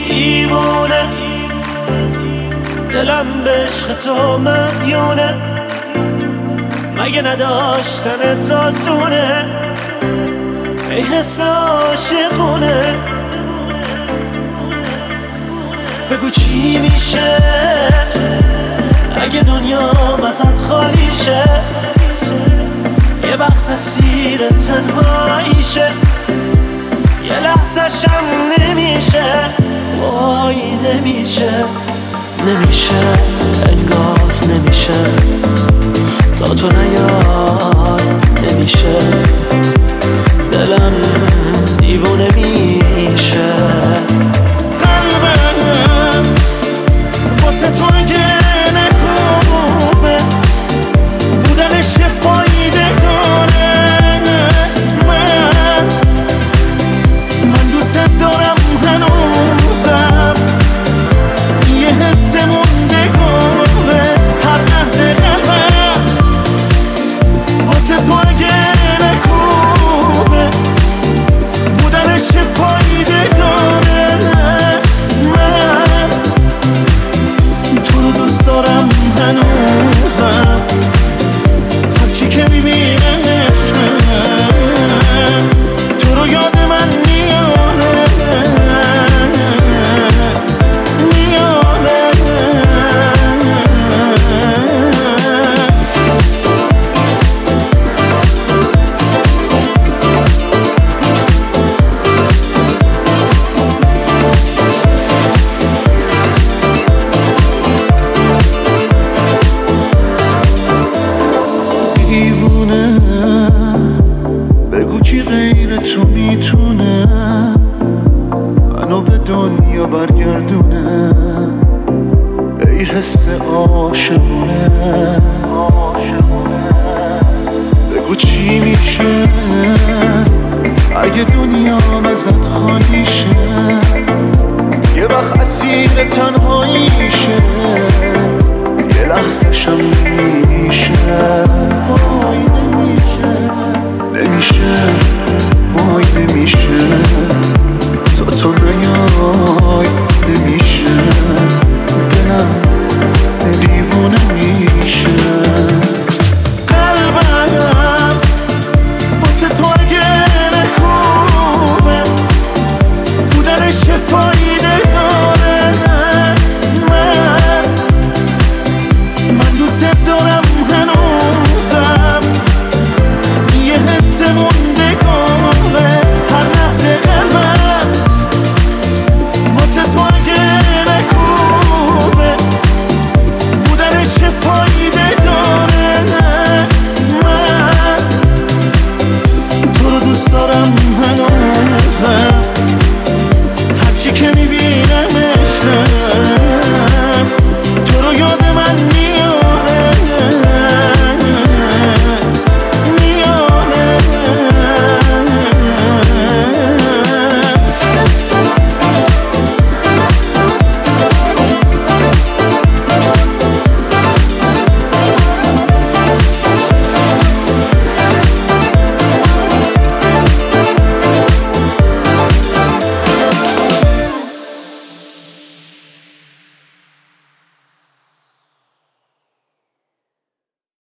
دیوونه، دلم به عشق تو مدیونه، مگه نداشتن تاسونه، ای حس عاشقونه. بگو چی میشه اگه دنیا ازت خالی شه، یه وقت اسیر تنهاییشه، یه لحظه شم نمیشه، وای نمیشه، نمیشه انگار نمیشه، تا تو نیای نمیشه، دلم دیوونه میشه. قلبم واسه تو اگه نکوبه بودنش فایده داره، من دوست دارم هنوزم، یه حس موندگاره هر لحظه قلبم واسه تو اگه نکوبه بودنش فایده داره، من تو رو دوست دارم هنوزم، هرچی که میبینمشم تو رو یاد من میاره، میاره. دیوونه بگو کی غیر تو میتونه منو به دنیا برگردونه، ای حس عاشقونه. بگو چی میشه اگه دنیا ازت خالی شه، یه وقت اسیر تنهاییشه، یه لحظه شم نمیشه، وای نمیشه، نمیشه، وای نمیشه.